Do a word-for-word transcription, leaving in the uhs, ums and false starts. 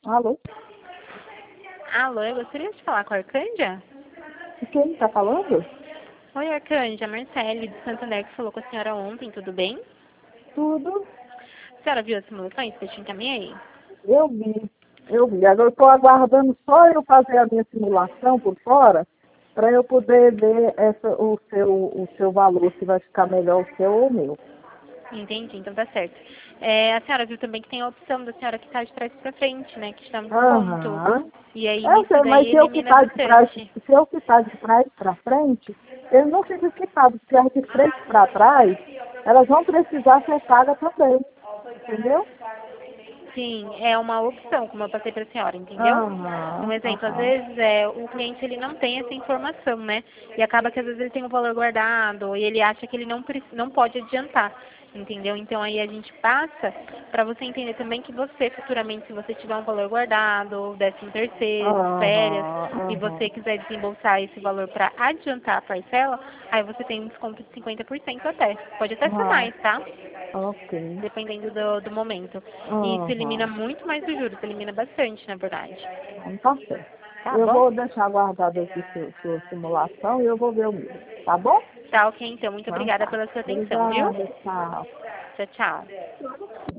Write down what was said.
Alô? Alô, eu gostaria de falar com a Arcândia? Quem está falando? Oi, Arcândia, Marcele de Santander que falou com a senhora ontem, tudo bem? Tudo. A senhora viu as simulações que eu te encaminhei? Eu vi. Eu vi. Agora eu estou aguardando só eu fazer a minha simulação por fora para eu poder ver essa, o, seu, o seu valor, se vai ficar melhor o seu ou o meu. Entendi, então tá certo. É, a senhora viu também que tem a opção da senhora que tá de trás pra frente, né? Que está no desconto. Aham. E aí Eu nisso sei, daí mas se eu elimina quitar de trás, bastante. se eu quitar de trás para frente, eu não fico quitado, porque as de frente para trás, elas vão precisar ser pagas também. Entendeu? Sim, é uma opção, como eu passei para a senhora, entendeu? Um Aham, exemplo, às aham. vezes é, o cliente ele não tem essa informação, né? E acaba que às vezes ele tem um valor guardado e ele acha que ele não, preci- não pode adiantar, entendeu? Então aí a gente passa para você entender também que você futuramente, se você tiver um valor guardado, décimo terceiro, férias, Aham, e aham. você quiser desembolsar esse valor para adiantar a parcela, aí você tem um desconto de cinquenta por cento até. Pode até ser Ah, mais, tá? ok. Dependendo do, do momento. E isso elimina Aham. muito mais os juros, elimina bastante, na verdade. Então tá certo. Tá Eu bom? vou deixar guardado aqui sua, sua simulação e eu vou ver o meu. Tá bom? Tá ok, então. Muito Então obrigada tá. pela sua atenção, viu? Obrigada, tchau. Tchau, tchau.